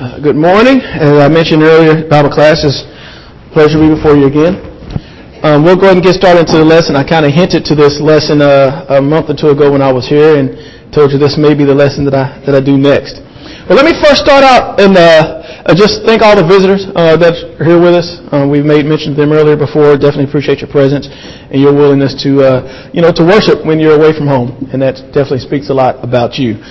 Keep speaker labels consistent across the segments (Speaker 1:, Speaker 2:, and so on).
Speaker 1: Good morning. As I mentioned earlier, Bible class is a pleasure to be before you again. We'll go ahead and get started into the lesson. I kind of hinted to this lesson a month or two ago when I was here and told you this may be the lesson that I do next. But let me first start out and just thank all the visitors that are here with us. We've made mention of them earlier before. Definitely appreciate your presence and your willingness to to worship when you're away from home, and that definitely speaks a lot about you.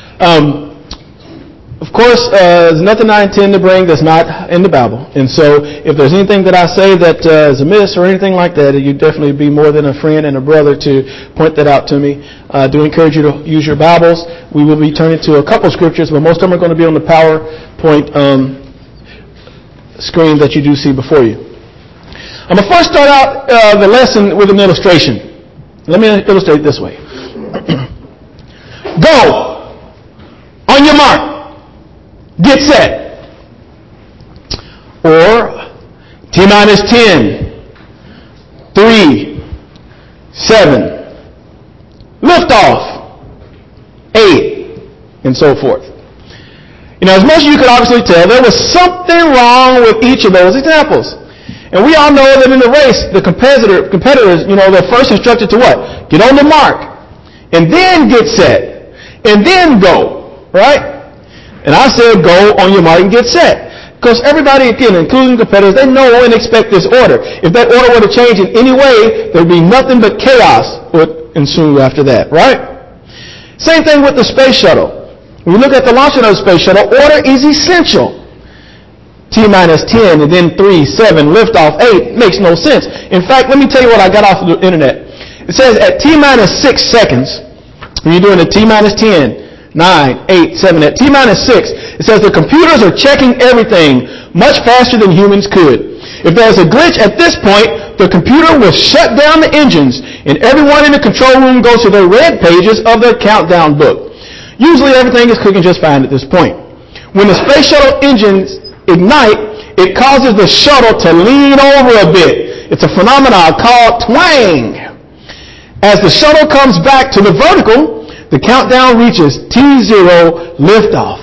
Speaker 1: Of course, there's nothing I intend to bring that's not in the Bible. And so if there's anything that I say that is amiss or anything like that, you'd definitely be more than a friend and a brother to point that out to me. I do encourage you to use your Bibles. We will be turning to a couple scriptures, but most of them are going to be on the PowerPoint screen that you do see before you. I'm going to first start out the lesson with an illustration. Let me illustrate it this way. Go! On your mark! Get set. Or T-minus 10, 3, 7, lift off, 8, and so forth. As much as you could obviously tell, there was something wrong with each of those examples. And we all know that in the race, the competitors, they're first instructed to what? Get on the mark, and then get set, and then go, right? And I said, go on your mark and get set. Because everybody, again, including competitors, they know and expect this order. If that order were to change in any way, there would be nothing but chaos would ensue after that, right? Same thing with the space shuttle. When you look at the launching of the space shuttle, order is essential. T-minus 10 and then 3, 7, lift off 8 makes no sense. In fact, let me tell you what I got off the internet. It says at T-minus 6 seconds, when you're doing a T-minus 10, 9, 8, 7, at T-minus 6, it says the computers are checking everything much faster than humans could. If there's a glitch at this point, the computer will shut down the engines, and everyone in the control room goes to the red pages of their countdown book. Usually everything is clicking just fine at this point. When the space shuttle engines ignite, it causes the shuttle to lean over a bit. It's a phenomenon called twang. As the shuttle comes back to the vertical, the countdown reaches T0 liftoff.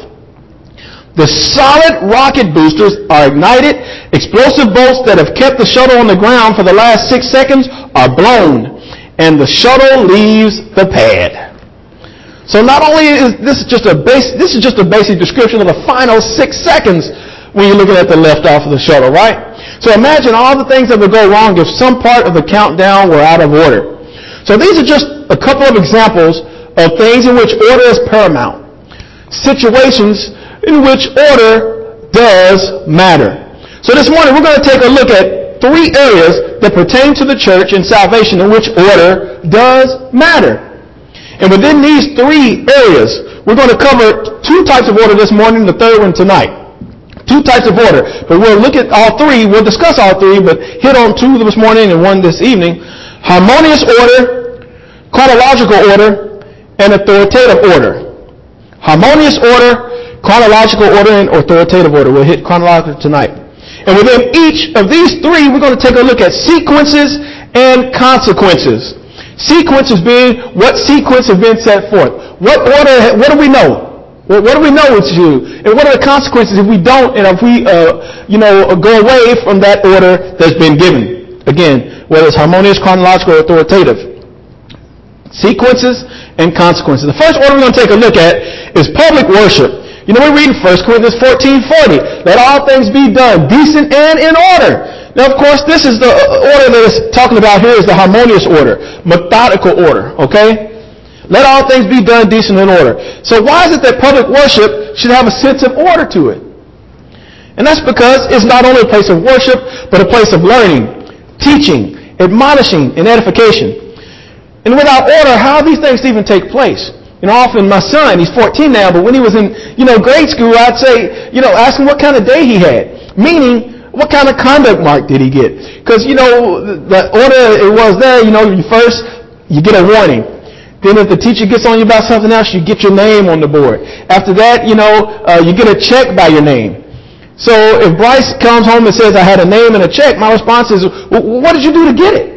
Speaker 1: The solid rocket boosters are ignited. Explosive bolts that have kept the shuttle on the ground for the last 6 seconds are blown, and the shuttle leaves the pad. So not only is this just a basic description of the final 6 seconds when you're looking at the liftoff of the shuttle, right? So imagine all the things that would go wrong if some part of the countdown were out of order. So these are just a couple of examples of things in which order is paramount. Situations in which order does matter. So this morning we're going to take a look at 3 areas that pertain to the church and salvation in which order does matter. And within these 3 areas, we're going to cover 2 types of order this morning, the third one tonight. 2 types of order. But we'll look at all 3. We'll discuss all 3, but hit on 2 this morning and 1 this evening. Harmonious order, chronological order, and authoritative order. Harmonious order, chronological order, and authoritative order. We'll hit chronological tonight. And within each of these 3, we're going to take a look at sequences and consequences. Sequences being what sequence has been set forth. What order, what do we know? What do we know it's you? And what are the consequences if we don't and if we go away from that order that's been given? Again, whether it's harmonious, chronological, or authoritative. Sequences and consequences. The first order we're going to take a look at is public worship. We're reading 1 Corinthians 14:40. Let all things be done decent and in order. Now, of course, this is the order that it's talking about here is the harmonious order, methodical order, okay? Let all things be done decent and in order. So why is it that public worship should have a sense of order to it? And that's because it's not only a place of worship, but a place of learning, teaching, admonishing, and edification. And without order, how are these things even take place? Often my son, he's 14 now, but when he was in, grade school, I'd say, ask him what kind of day he had. Meaning, what kind of conduct mark did he get? Because, the order it was there, first, you get a warning. Then if the teacher gets on you about something else, you get your name on the board. After that, you get a check by your name. So if Bryce comes home and says, I had a name and a check, my response is, well, what did you do to get it?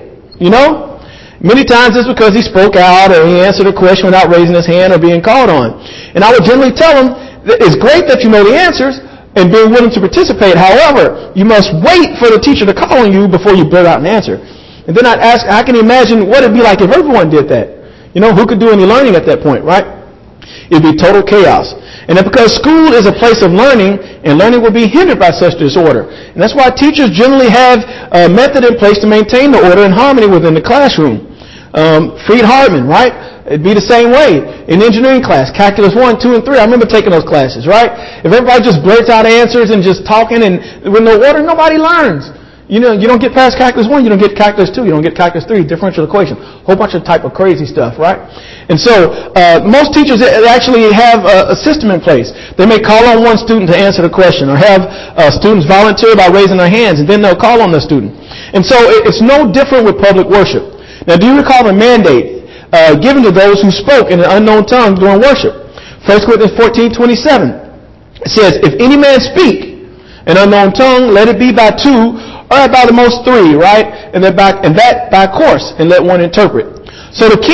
Speaker 1: Many times it's because he spoke out or he answered a question without raising his hand or being called on. And I would generally tell him that it's great that you know the answers, and being willing to participate. However, you must wait for the teacher to call on you before you blurt out an answer. And then I'd ask, I can imagine what it'd be like if everyone did that. Who could do any learning at that point, right? It'd be total chaos. And that's because school is a place of learning, and learning will be hindered by such disorder. And that's why teachers generally have a method in place to maintain the order and harmony within the classroom. Freed Hardeman, right? It'd be the same way in engineering class, calculus 1, 2, and 3. I remember taking those classes, right? If everybody just blurts out answers and just talking and with no order, nobody learns. You don't get past calculus 1, you don't get calculus 2, you don't get calculus 3, differential equation. Whole bunch of type of crazy stuff, right? And so, most teachers actually have a system in place. They may call on one student to answer the question, or have students volunteer by raising their hands, and then they'll call on the student. And so, it's no different with public worship. Now, do you recall the mandate given to those who spoke in an unknown tongue during worship? 1 Corinthians 14:27. It says, if any man speak an unknown tongue, let it be by two, or by the most three, right? And that by course, and let one interpret. So the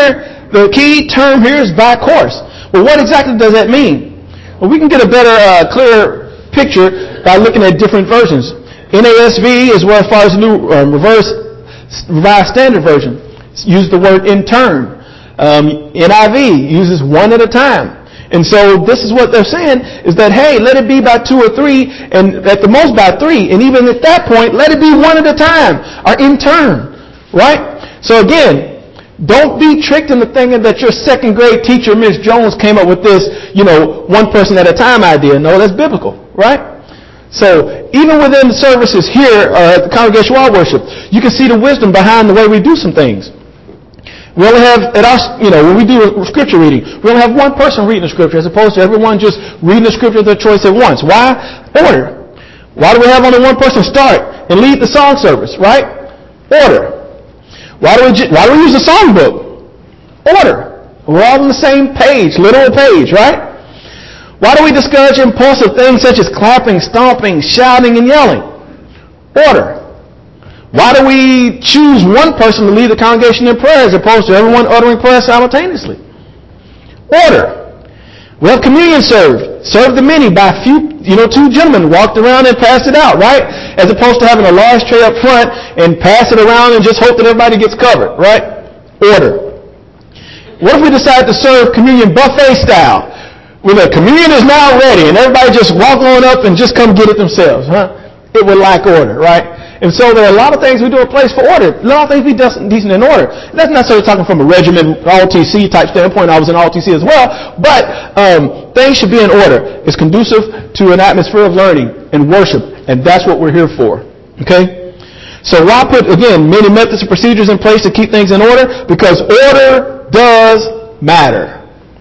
Speaker 1: key term here is by course. Well, what exactly does that mean? Well, we can get a better, clearer picture by looking at different versions. NASV, as well as far as the New Revised Standard Version, uses the word in turn. NIV uses one at a time. And so this is what they're saying, is that, hey, let it be by two or three, and at the most by three. And even at that point, let it be one at a time, or in turn. Right? So again, don't be tricked into thinking that your second grade teacher, Ms. Jones, came up with this, one person at a time idea. No, that's biblical. Right? So even within the services here at the Congregation Wide Worship, you can see the wisdom behind the way we do some things. We only have, when we do a scripture reading, we only have one person reading the scripture as opposed to everyone just reading the scripture of their choice at once. Why? Order. Why do we have only one person start and lead the song service, right? Order. Why do we use the songbook? Order. We're all on the same page, literal page, right? Why do we discourage impulsive things such as clapping, stomping, shouting, and yelling? Order. Why do we choose one person to lead the congregation in prayer as opposed to everyone uttering prayer simultaneously? Order. We have communion served. Served the many by two gentlemen walked around and passed it out, right? As opposed to having a large tray up front and pass it around and just hope that everybody gets covered, right? Order. What if we decide to serve communion buffet style? When the communion is now ready and everybody just walk on up and just come get it themselves, huh? It would lack order, right? And so there are a lot of things we do in place for order. A lot of things be decent in order. That's not necessarily talking from a regimen, all-TC type standpoint. I was in all-TC as well. But things should be in order. It's conducive to an atmosphere of learning and worship. And that's what we're here for. Okay? So why put, again, many methods and procedures in place to keep things in order? Because order does matter.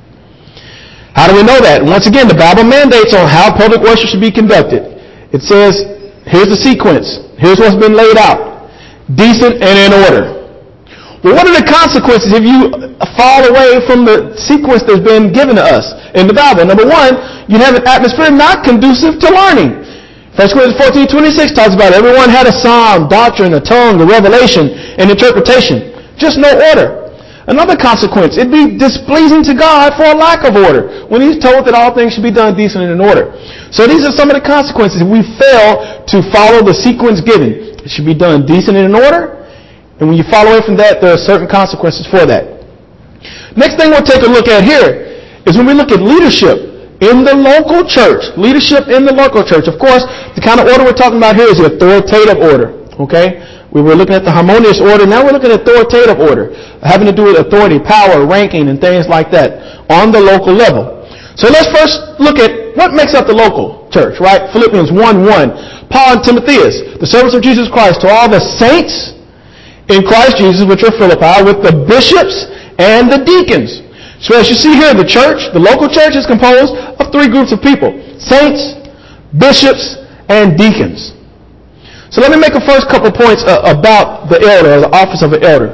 Speaker 1: How do we know that? Once again, the Bible mandates on how public worship should be conducted. It says, here's the sequence. Here's what's been laid out. Decent and in order. Well, what are the consequences if you fall away from the sequence that's been given to us in the Bible? Number one, you have an atmosphere not conducive to learning. 1 Corinthians 14:26 talks about everyone had a psalm, doctrine, a tongue, a revelation, and interpretation. Just no order. Another consequence, it'd be displeasing to God for a lack of order when He's told that all things should be done decent and in order. So these are some of the consequences if we fail to follow the sequence given. It should be done decent and in order, and when you fall away from that, there are certain consequences for that. Next thing we'll take a look at here is when we look at leadership in the local church. Leadership in the local church. Of course, the kind of order we're talking about here is the authoritative order. Okay? We were looking at the harmonious order. Now we're looking at authoritative order, having to do with authority, power, ranking, and things like that on the local level. So let's first look at what makes up the local church, right? Philippians 1:1. Paul and Timotheus, the servants of Jesus Christ, to all the saints in Christ Jesus, which are Philippi, with the bishops and the deacons. So as you see here, the church, the local church, is composed of three groups of people: saints, bishops, and deacons. So let me make a first couple points about the elder, or the office of an elder.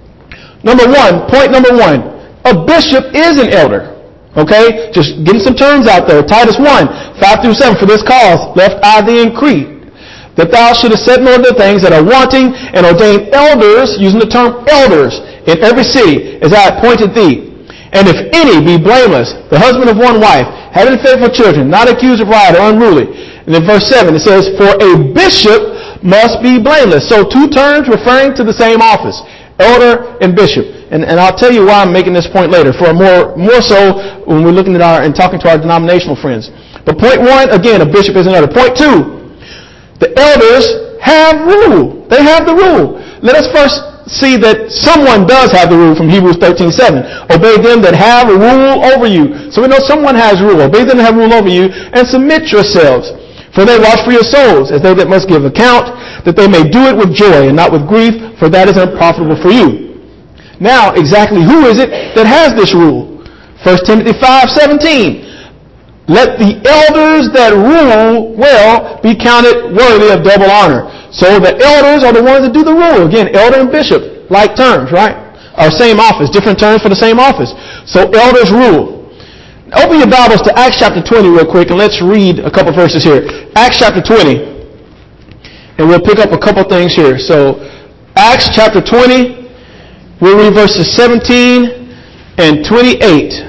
Speaker 1: Point number one, a bishop is an elder. Okay? Just getting some terms out there. Titus 1:5-7, for this cause left I thee in Crete, that thou shouldest set in order the things that are wanting, and ordain elders, using the term elders, in every city, as I appointed thee. And if any be blameless, the husband of one wife, having faithful children, not accused of riot or unruly. And in verse 7 it says, for a bishop must be blameless. So two terms referring to the same office, elder and bishop. And I'll tell you why I'm making this point later, for more so when we're looking at and talking to our denominational friends. But point one, again, a bishop is an elder. Point two, the elders have rule. They have the rule. Let us first see that someone does have the rule from Hebrews 13:7. Obey them that have a rule over you. So we know someone has rule. Obey them that have rule over you, and submit yourselves. For they watch for your souls, as they that must give account, that they may do it with joy and not with grief, for that is unprofitable for you. Now, exactly who is it that has this rule? 1 Timothy 5:17. Let the elders that rule well be counted worthy of double honor. So the elders are the ones that do the rule. Again, elder and bishop, like terms, right? Or same office, different terms for the same office. So elders rule. Open your Bibles to Acts chapter 20 real quick, and let's read a couple verses here. Acts chapter 20, and we'll pick up a couple things here. So Acts chapter 20, we'll read verses 17 and 28.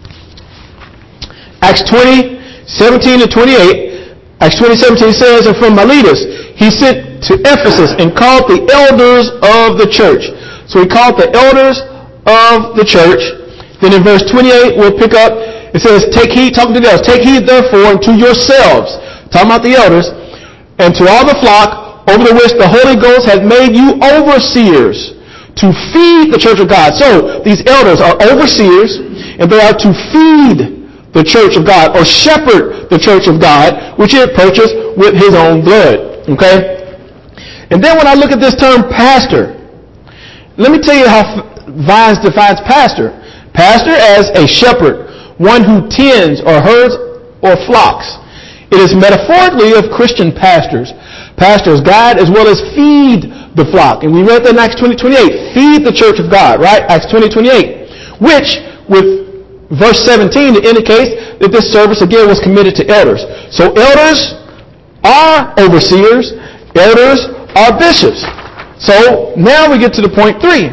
Speaker 1: Acts 20, 17 and 28. Acts 20:17 says, and from Miletus he sent to Ephesus and called the elders of the church. So he called the elders of the church. Then in verse 28 we'll pick up, it says, take heed, talking to the elders, take heed therefore unto yourselves, talking about the elders, and to all the flock over the which the Holy Ghost hath made you overseers, to feed the church of God. So these elders are overseers, and they are to feed the church of God, or shepherd the church of God, which he had purchased with his own blood. Okay? And then when I look at this term pastor, let me tell you how Vines defines pastor. Pastor as a shepherd, one who tends or herds or flocks. It is metaphorically of Christian pastors. Pastors guide as well as feed the flock. And we read that in Acts 20:28. Feed the church of God, right? Acts 20:28. Which, with verse 17, it indicates that this service again was committed to elders. So elders are overseers. Elders are bishops. So now we get to the point 3.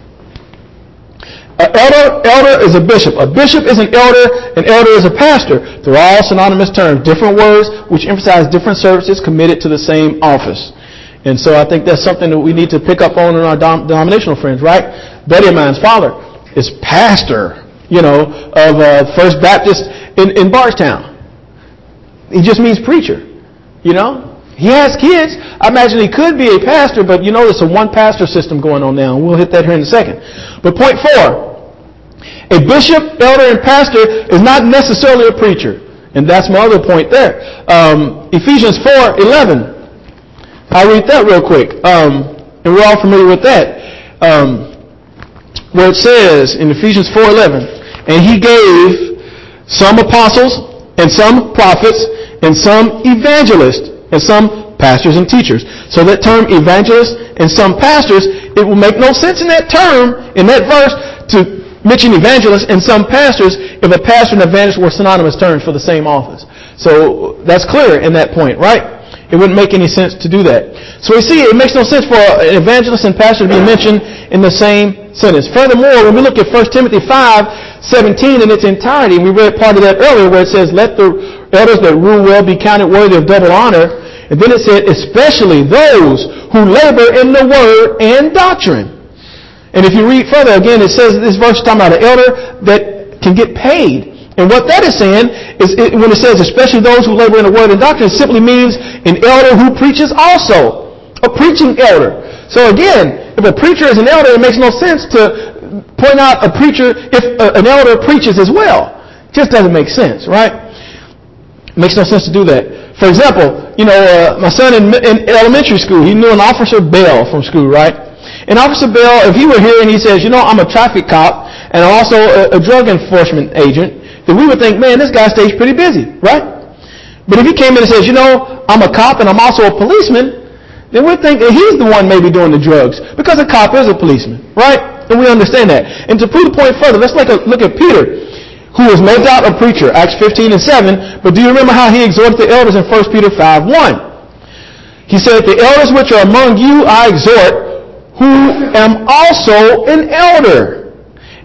Speaker 1: An elder is a bishop. A bishop is an elder is a pastor. They're all synonymous terms, different words which emphasize different services committed to the same office. And so I think that's something that we need to pick up on in our denominational friends, right? Buddy of mine's father is pastor, of First Baptist in Bardstown. He just means preacher, He has kids. I imagine he could be a pastor, but there's a one pastor system going on now. We'll hit that here in a second. But point 4, a bishop, elder, and pastor is not necessarily a preacher. And that's my other point there. Ephesians 4:11. I'll read that real quick. And we're all familiar with that. Where it says in Ephesians 4:11, and he gave some apostles, and some prophets, and some evangelists, and some pastors and teachers. So that term evangelist and some pastors, it will make no sense in that term, in that verse, to mention evangelists and some pastors if a pastor and evangelist were synonymous terms for the same office. So that's clear in that point, right? It wouldn't make any sense to do that. So we see it makes no sense for an evangelist and pastor to be mentioned in the same sentence. Furthermore, when we look at 1 Timothy 5:17 in its entirety, and we read part of that earlier where it says, let the elders that rule well be counted worthy of double honor. And then it said, especially those who labor in the word and doctrine. And if you read further, again, it says this verse is talking about an elder that can get paid. And what that is saying is, when it says especially those who labor in the word and doctrine, it simply means an elder who preaches also. A preaching elder. So again, if a preacher is an elder, it makes no sense to point out a preacher if an elder preaches as well. It just doesn't make sense, right? It makes no sense to do that. For example, my son in elementary school, he knew an Officer Bell from school, right? And Officer Bell, if he were here and he says, I'm a traffic cop and I'm also a drug enforcement agent, then we would think, man, this guy stays pretty busy, right? But if he came in and says, I'm a cop and I'm also a policeman, then we'd think that he's the one maybe doing the drugs, because a cop is a policeman, right? And we understand that. And to prove the point further, let's look at Peter, who was no doubt a preacher, Acts 15:7. But do you remember how he exhorted the elders in 1 Peter 5:1? He said, the elders which are among you I exhort, who am also an elder.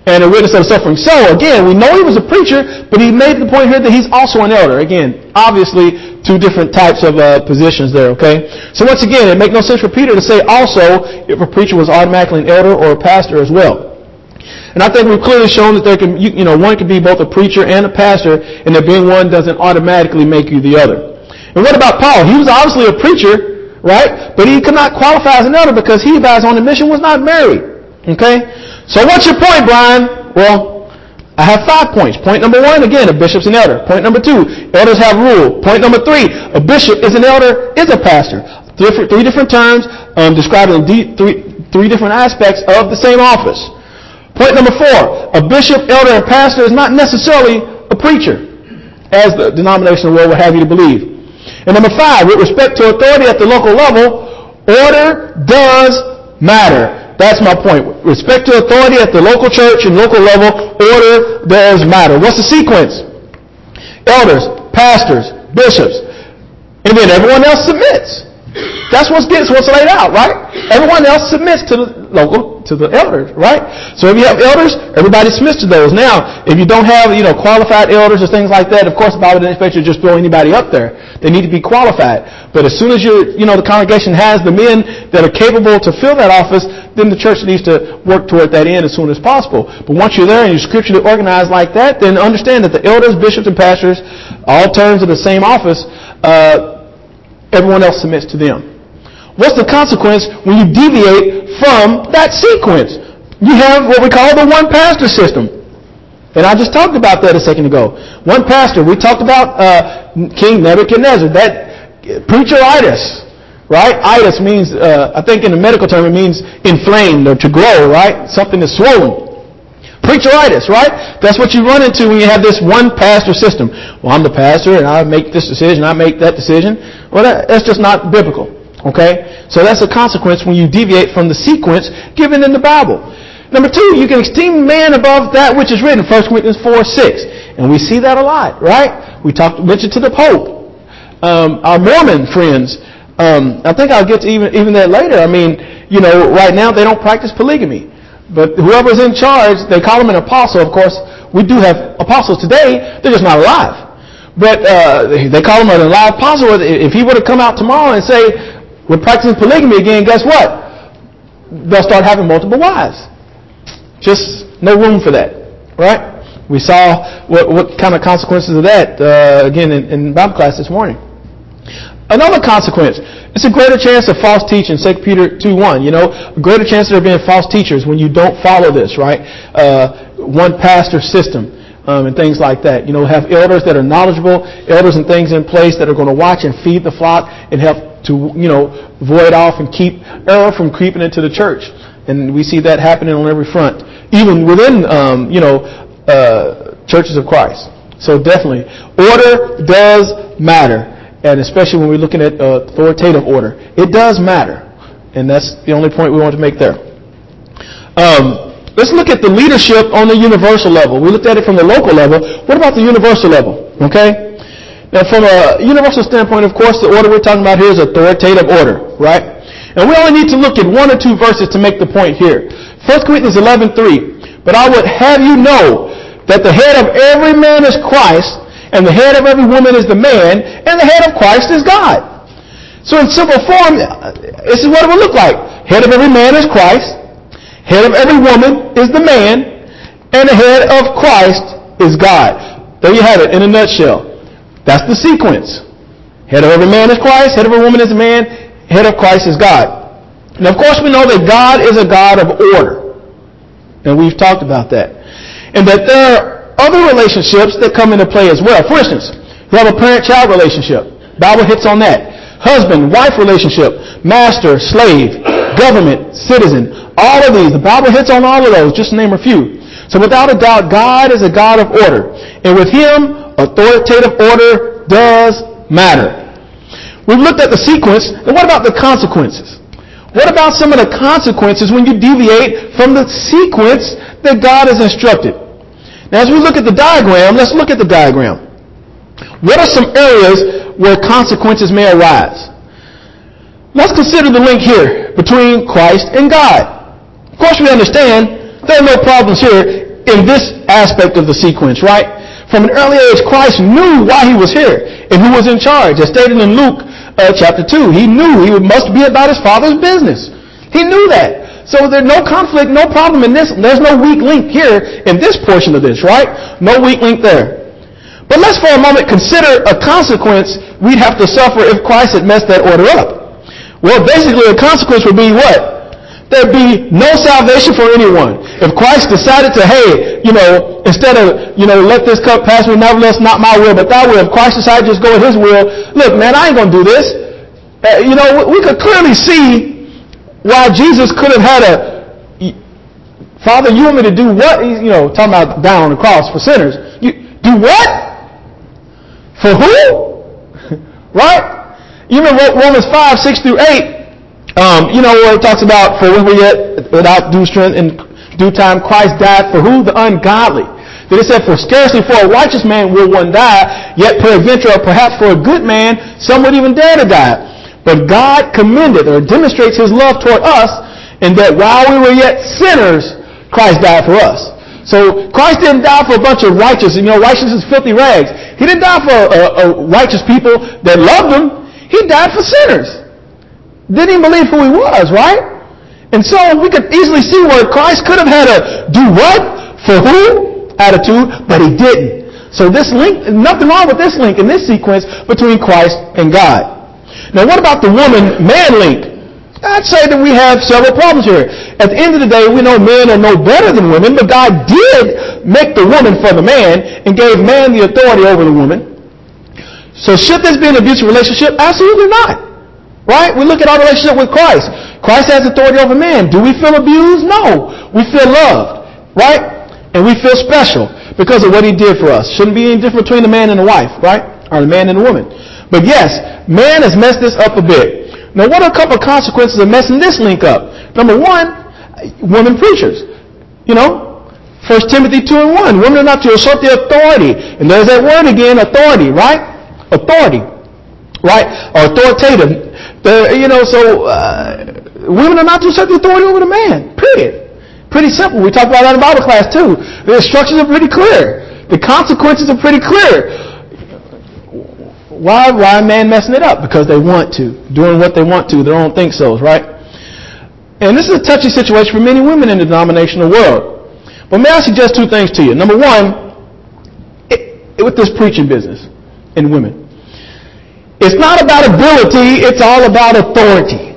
Speaker 1: and a witness of suffering. So, again, we know he was a preacher, but he made the point here that he's also an elder. Again, obviously, two different types of positions there, okay? So, once again, it makes no sense for Peter to say also if a preacher was automatically an elder or a pastor as well. And I think we've clearly shown that there can, one can be both a preacher and a pastor, and that being one doesn't automatically make you the other. And what about Paul? He was obviously a preacher, right? But he could not qualify as an elder because he, by his own admission, was not married. Okay? So what's your point, Brian? Well, I have 5 points. Point number 1, again, a bishop's an elder. Point number 2, elders have rule. Point number 3, a bishop is an elder, is a pastor. Three different terms describing three different aspects of the same office. Point number 4, a bishop, elder, and pastor is not necessarily a preacher, as the denominational world would have you to believe. And number 5, with respect to authority at the local level, order does matter. That's my point. With respect to authority at the local church and local level, order does matter. What's the sequence? Elders, pastors, bishops, and then everyone else submits. That's what's laid out, right? Everyone else submits to the elders, right? So if you have elders, everybody submits to those. Now, if you don't have, qualified elders or things like that, of course the Bible doesn't expect you to just throw anybody up there. They need to be qualified. But as soon as the congregation has the men that are capable to fill that office, then the church needs to work toward that end as soon as possible. But once you're there and you're scripturally organized like that, then understand that the elders, bishops, and pastors, all terms of the same office, everyone else submits to them. What's the consequence when you deviate from that sequence? You have what we call the one pastor system. And I just talked about that a second ago. One pastor. We talked about King Nebuchadnezzar. That preacheritis, right? Itis means, I think in the medical term, it means inflamed or to grow, right? Something that's swollen. Preacheritis, right? That's what you run into when you have this one pastor system. Well, I'm the pastor and I make this decision, I make that decision. Well, that's just not biblical. Okay? So that's a consequence when you deviate from the sequence given in the Bible. Number 2, you can esteem man above that which is written, 1 Corinthians 4:6. And we see that a lot, right? We mentioned to the Pope. Our Mormon friends, I think I'll get to even that later. I mean, right now they don't practice polygamy. But whoever's in charge, they call him an apostle. Of course, we do have apostles today. They're just not alive. But they call him an alive apostle. If he were to come out tomorrow and say, we're practicing polygamy again, guess what? They'll start having multiple wives. Just no room for that, right? We saw what kind of consequences of that, again, in Bible class this morning. Another consequence, it's a greater chance of false teaching, 2 Peter 2:1, a greater chance of there being false teachers when you don't follow this, right? One pastor system. And things like that. Have elders that are knowledgeable, elders and things in place that are going to watch and feed the flock and help to, void off and keep error from creeping into the church. And we see that happening on every front, even within, churches of Christ. So definitely, order does matter. And especially when we're looking at authoritative order. It does matter. And that's the only point we want to make there. Let's look at the leadership on the universal level. We looked at it from the local level. What about the universal level? Okay? Now, from a universal standpoint, of course, the order we're talking about here is authoritative order, right? And we only need to look at 1 or 2 verses to make the point here. 1 Corinthians 11:3. But I would have you know that the head of every man is Christ, and the head of every woman is the man, and the head of Christ is God. So in simple form, this is what it would look like. Head of every man is Christ. Head of every woman is the man, and the head of Christ is God. There you have it in a nutshell. That's the sequence. Head of every man is Christ, head of every woman is the man, head of Christ is God. Now, of course, we know that God is a God of order. And we've talked about that. And that there are other relationships that come into play as well. For instance, you have a parent-child relationship. Bible hits on that. Husband-wife relationship. Master, slave, government, citizen. All of these. The Bible hits on all of those, just to name a few. So without a doubt, God is a God of order. And with Him, authoritative order does matter. We've looked at the sequence. And what about the consequences? What about some of the consequences when you deviate from the sequence that God has instructed? Now, as we look at the diagram, let's look at the diagram. What are some areas where consequences may arise? Let's consider the link here between Christ and God. Of course, we understand there are no problems here in this aspect of the sequence, right? From an early age, Christ knew why he was here and who was in charge. As stated in Luke chapter 2, he knew he must be about his Father's business. He knew that. So there's no conflict, no problem in this. There's no weak link here in this portion of this, right? No weak link there. But let's for a moment consider a consequence we'd have to suffer if Christ had messed that order up. Well, basically, a consequence would be what? There'd be no salvation for anyone. If Christ decided to, hey, instead of, let this cup pass me, nevertheless not my will, but thy will. If Christ decided to just go with his will, look, man, I ain't going to do this. We could clearly see why Jesus could have had Father, you want me to do what? Talking about down on the cross for sinners. You do what? For who? Right? You remember Romans 5, 6 through 8. Where it talks about, for when we yet without due strength in due time, Christ died for who? The ungodly. Then it said, for scarcely for a righteous man will one die, yet peradventure, or perhaps for a good man, some would even dare to die. But God commended, or demonstrates his love toward us, in that while we were yet sinners, Christ died for us. So Christ didn't die for a bunch of righteous, righteousness is filthy rags. He didn't die for righteous people that loved him. He died for sinners. Didn't even believe who he was, right? And so we could easily see where Christ could have had a do what? For who? Attitude, but he didn't. So this link, nothing wrong with this link in this sequence between Christ and God. Now what about the woman-man link? I'd say that we have several problems here. At the end of the day, we know men are no better than women, but God did make the woman for the man and gave man the authority over the woman. So should this be an abusive relationship? Absolutely not. Right? We look at our relationship with Christ. Christ has authority over man. Do we feel abused? No. We feel loved. Right? And we feel special because of what he did for us. Shouldn't be any difference between a man and a wife, right? Or a man and a woman. But yes, man has messed this up a bit. Now what are a couple of consequences of messing this link up? Number one, women preachers. 1 Timothy 2:1. Women are not to usurp their authority. And there's that word again, authority, right? Authority. Right? Or authoritative. Women are not to usurp the authority over the man. Period. Pretty simple. We talked about that in Bible class too. The instructions are pretty clear. The consequences are pretty clear. Why are men messing it up? Because they want to. Doing what they want to. Their own think-sos, right? And this is a touchy situation for many women in the denominational world. But may I suggest two things to you. Number one, with this preaching business in women. It's not about ability, it's all about authority.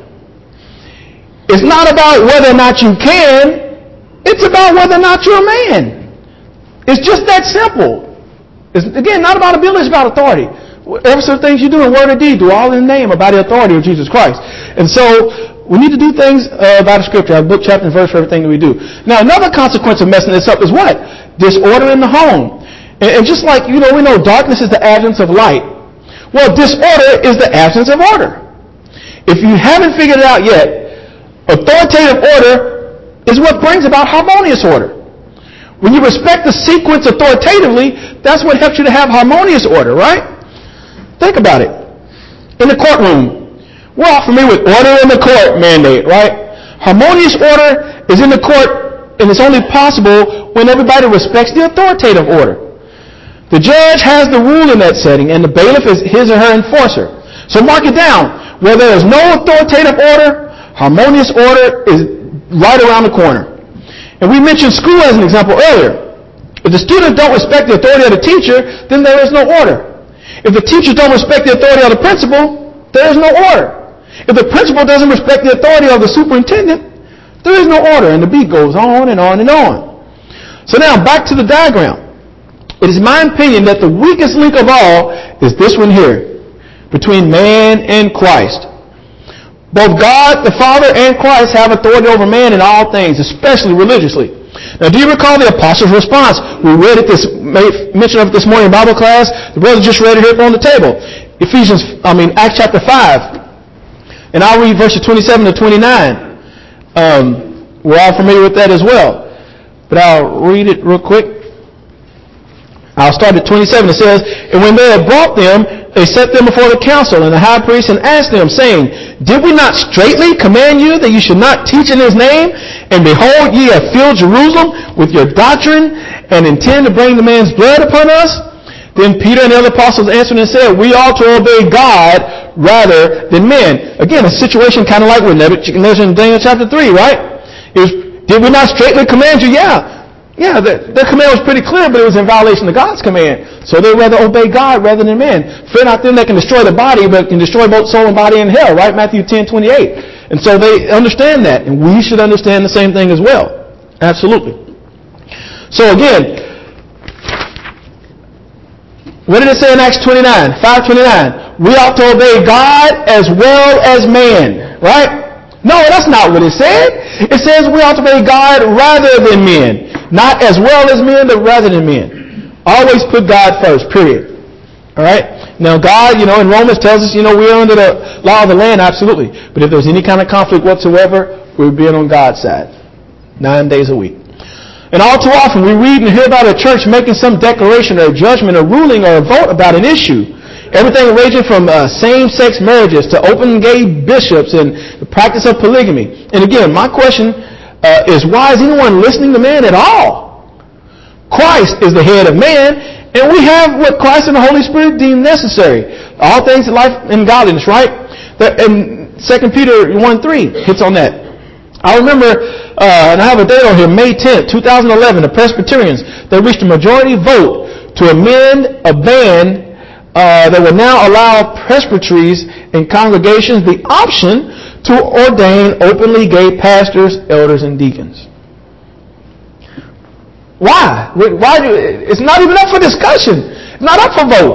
Speaker 1: It's not about whether or not you can, it's about whether or not you're a man. It's just that simple. It's, again, not about ability, it's about authority. Whatever sort of things you do in word or deed, do all in the name or by the authority of Jesus Christ. And so, we need to do things by the Scripture. I have book, chapter, and verse for everything that we do. Now, another consequence of messing this up is what? Disorder in the home. And just like, we know darkness is the absence of light. Well, disorder is the absence of order. If you haven't figured it out yet, authoritative order is what brings about harmonious order. When you respect the sequence authoritatively, that's what helps you to have harmonious order, right? Think about it. In the courtroom, we're all familiar with order in the court mandate, right? Harmonious order is in the court, and it's only possible when everybody respects the authoritative order. The judge has the rule in that setting, and the bailiff is his or her enforcer. So mark it down. Where there is no authoritative order, harmonious order is right around the corner. And we mentioned school as an example earlier. If the students don't respect the authority of the teacher, then there is no order. If the teachers don't respect the authority of the principal, there is no order. If the principal doesn't respect the authority of the superintendent, there is no order. And the beat goes on and on and on. So now, back to the diagram. It is my opinion that the weakest link of all is this one here, between man and Christ. Both God, the Father, and Christ have authority over man in all things, especially religiously. Now, do you recall the apostles' response? We read it mentioned of it this morning in Bible class. The brother just read it here on the table. Acts chapter 5. And I'll read verses 27 to 29. We're all familiar with that as well. But I'll read it real quick. I'll start at 27. It says, and when they had brought them, they set them before the council and the high priest and asked them, saying, Did we not straitly command you that you should not teach in his name? And behold, ye have filled Jerusalem with your doctrine and intend to bring the man's blood upon us? Then Peter and the other apostles answered and said, We ought to obey God rather than men. Again, a situation kind of like with Nebuchadnezzar in Daniel chapter 3, right? Did we not straitly command you? Yeah, their command was pretty clear, but it was in violation of God's command. So they rather obey God rather than men. Fear not them that can destroy the body, but can destroy both soul and body in hell, right? Matthew 10:28. And so they understand that, and we should understand the same thing as well. Absolutely. So again, what did it say in Acts 5:29? We ought to obey God as well as man, right? No, that's not what it said. It says we ought to obey God rather than men. Not as well as men, but rather than men. Always put God first, period. Alright? Now God, in Romans tells us, we're under the law of the land, absolutely. But if there's any kind of conflict whatsoever, we're being on God's side. 9 days a week. And all too often we read and hear about a church making some declaration or a judgment or ruling or a vote about an issue. Everything ranging from same-sex marriages to open gay bishops and the practice of polygamy. And again, my question is, why is anyone listening to man at all? Christ is the head of man, and we have what Christ and the Holy Spirit deem necessary. All things in life and godliness, right? And 2 Peter 1:3 hits on that. I remember, and I have a date on here, May 10th, 2011, the Presbyterians, they reached a majority vote to amend a ban that would now allow presbyteries and congregations the option to ordain openly gay pastors, elders, and deacons. Why? It's not even up for discussion. It's not up for vote.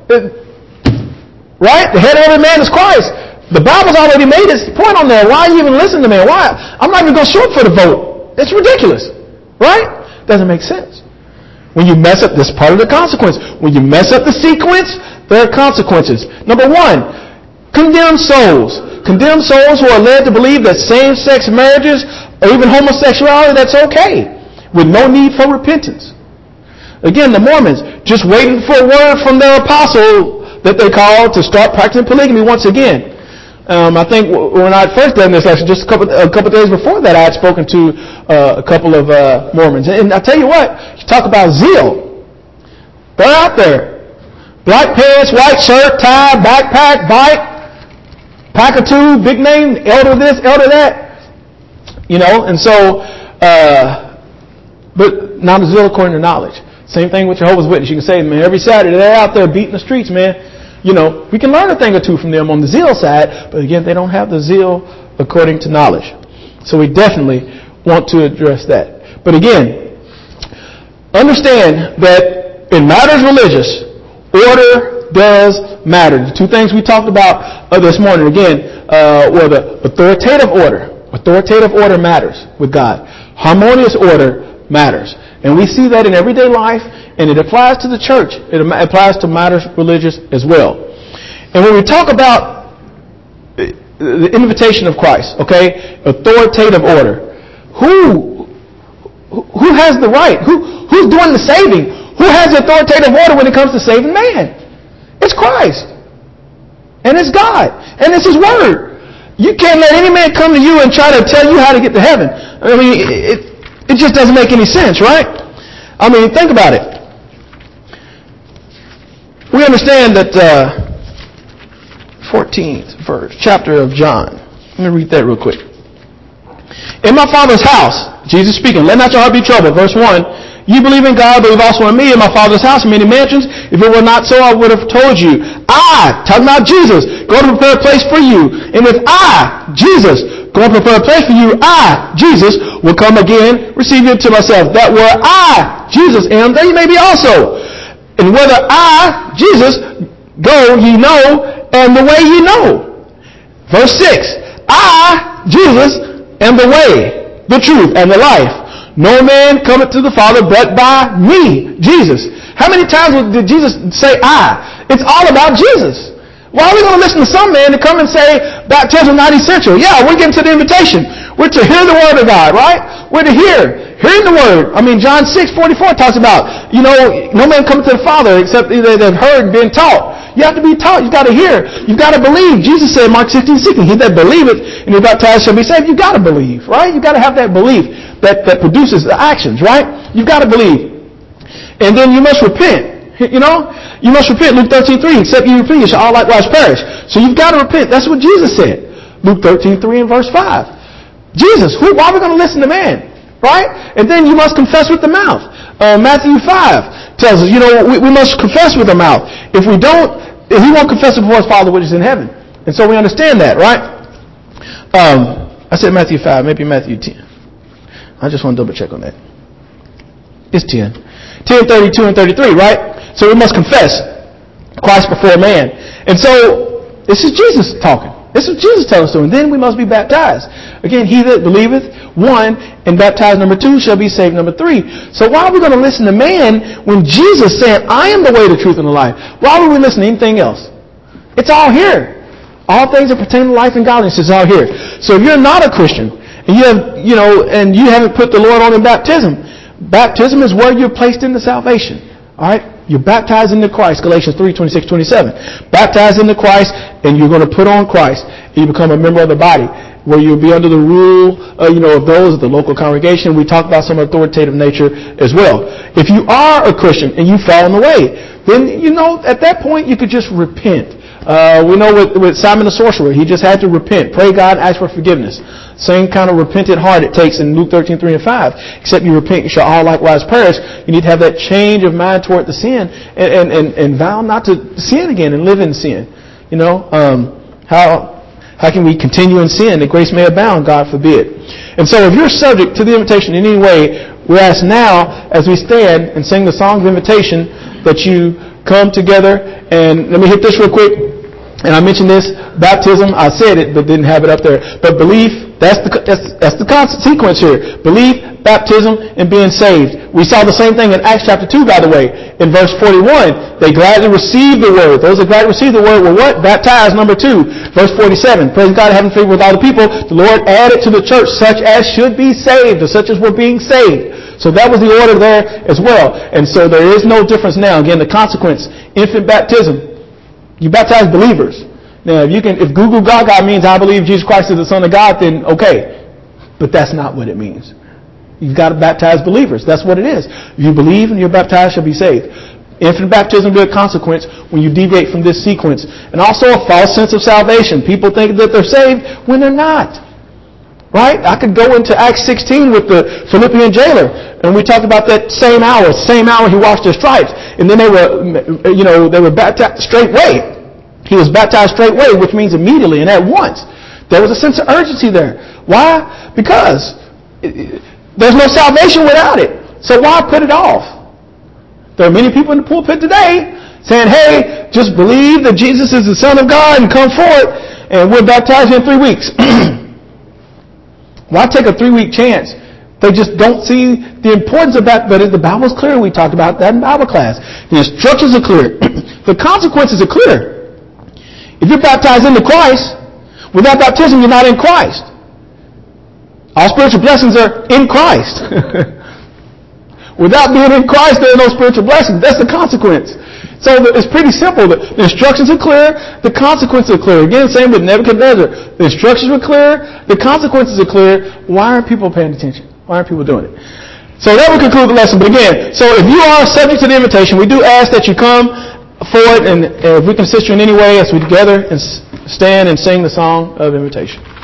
Speaker 1: Right? The head of every man is Christ. The Bible's already made its point on there. Why are you even listening to me? Why? I'm not even going to show up for the vote. It's ridiculous. Right? Doesn't make sense. When you mess up this part of the consequence. When you mess up the sequence, there are consequences. Number one, condemn souls. Condemn souls who are led to believe that same-sex marriages or even homosexuality, that's okay. With no need for repentance. Again, the Mormons, just waiting for a word from their apostle that they call to start practicing polygamy once again. I think when I had first done this lesson, just a couple of days before that, I had spoken to a couple of Mormons. And I tell you what, you talk about zeal. They're out there. Black pants, white shirt, tie, backpack, bike, pack or two, big name, elder this, elder that. And so, but not a zeal according to knowledge. Same thing with Jehovah's Witness. You can say, man, every Saturday they're out there beating the streets, man. We can learn a thing or two from them on the zeal side, but again, they don't have the zeal according to knowledge. So we definitely want to address that. But again, understand that in matters religious, order does matter. The two things we talked about this morning, again, were the authoritative order. Authoritative order matters with God. Harmonious order matters. And we see that in everyday life, and it applies to the church. It applies to matters religious as well. And when we talk about the invitation of Christ, okay, authoritative order, who has the right? Who's doing the saving? Who has the authoritative order when it comes to saving man? It's Christ. And it's God. And it's His Word. You can't let any man come to you and try to tell you how to get to heaven. I mean, it just doesn't make any sense, right? I mean, think about it. We understand that 14th verse, chapter of John. Let me read that real quick. In my Father's house, Jesus speaking, let not your heart be troubled. Verse 1, you believe in God, believe also in me. In my Father's house are many mansions. If it were not so, I would have told you. Talking about Jesus, go to prepare a place for you. And if I, Jesus, go to prepare a place for you, I, Jesus, will come again, receive you to myself. That where I, Jesus, am, there you may be also. And whether I, Jesus, go, ye know, and the way ye know. Verse 6, I, Jesus, am the way, the truth, and the life. No man cometh to the Father but by me, Jesus. How many times did Jesus say I? It's all about Jesus. Why are we going to listen to some man to come and say baptism not essential? Yeah, we're getting to the invitation. We're to hear the word of God, right? We're to hearing the word. I mean, John 6:44 talks about, no man cometh to the Father except either they've heard and been taught. You have to be taught. You've got to hear. You've got to believe. Jesus said, Mark 16:16, he that believeth and is baptized shall be saved. You've got to believe, right? You've got to have that belief that produces the actions, right? You've got to believe. And then you must repent. You know? You must repent. Luke 13:3, except you repent, you shall all likewise perish. So you've got to repent. That's what Jesus said. Luke 13:3 and verse 5. Jesus, why are we going to listen to man? Right? And then you must confess with the mouth. Matthew 5 tells us, we must confess with the mouth. If we don't, he won't confess it before his Father which is in heaven. And so we understand that, right? I said Matthew 5, maybe Matthew 10. I just want to double check on that. It's 10. 10:32 and 33, right? So we must confess Christ before man. And so this is Jesus talking. This is Jesus telling us to. And then we must be baptized. Again, he that believeth, 1, and baptized, 2, shall be saved, 3. So why are we going to listen to man when Jesus said, I am the way, the truth, and the life? Why would we listen to anything else? It's all here. All things that pertain to life and godliness is all here. So if you're not a Christian, and you haven't put the Lord on in baptism is where you're placed into salvation. All right? You're baptized into Christ, Galatians 3:26-27. Baptized into Christ, and you're going to put on Christ. And you become a member of the body, where you'll be under the rule, of those of the local congregation. We talked about some authoritative nature as well. If you are a Christian and you've fallen away, then, at that point you could just repent. We know with Simon the sorcerer, he just had to repent, pray God, ask for forgiveness. Same kind of repentant heart it takes in Luke 13:3 and 5. Except you repent, you shall all likewise perish. You need to have that change of mind toward the sin and vow not to sin again and live in sin. How can we continue in sin that grace may abound? God forbid. And so if you're subject to the invitation in any way, we ask now, as we stand and sing the song of invitation, that you come together. And let me hit this real quick. And I mentioned this, baptism, I said it, but didn't have it up there. But belief, that's the sequence here. Belief, baptism, and being saved. We saw the same thing in Acts chapter 2, by the way. In verse 41, they gladly received the word. Those that gladly received the word were what? Baptized, 2. Verse 47, praise God, having favor with all the people. The Lord added to the church such as should be saved, or such as were being saved. So that was the order there as well. And so there is no difference now. Again, the consequence, infant baptism. You baptize believers. Now, if Google Gaga means I believe Jesus Christ is the Son of God, then okay. But that's not what it means. You've got to baptize believers. That's what it is. If you believe and you're baptized, shall be saved. Infant baptism will be a consequence when you deviate from this sequence. And also a false sense of salvation. People think that they're saved when they're not. Right? I could go into Acts 16 with the Philippian jailer, and we talked about that same hour he washed his stripes, and then they were baptized straightway. He was baptized straightway, which means immediately and at once. There was a sense of urgency there. Why? Because there's no salvation without it. So why put it off? There are many people in the pulpit today saying, hey, just believe that Jesus is the Son of God and come forward, and we'll baptize you in 3 weeks. Why take a 3-week chance? They just don't see the importance of that. But the Bible's clear. We talked about that in Bible class. The instructions are clear. The consequences are clear. If you're baptized into Christ, without baptism, you're not in Christ. All spiritual blessings are in Christ. Without being in Christ, there are no spiritual blessings. That's the consequence. So it's pretty simple. The instructions are clear. The consequences are clear. Again, same with Nebuchadnezzar. The instructions were clear. The consequences are clear. Why aren't people paying attention? Why aren't people doing it? So that would conclude the lesson. But again, so if you are subject to the invitation, we do ask that you come forward, and if we can assist you in any way as we together and stand and sing the song of invitation.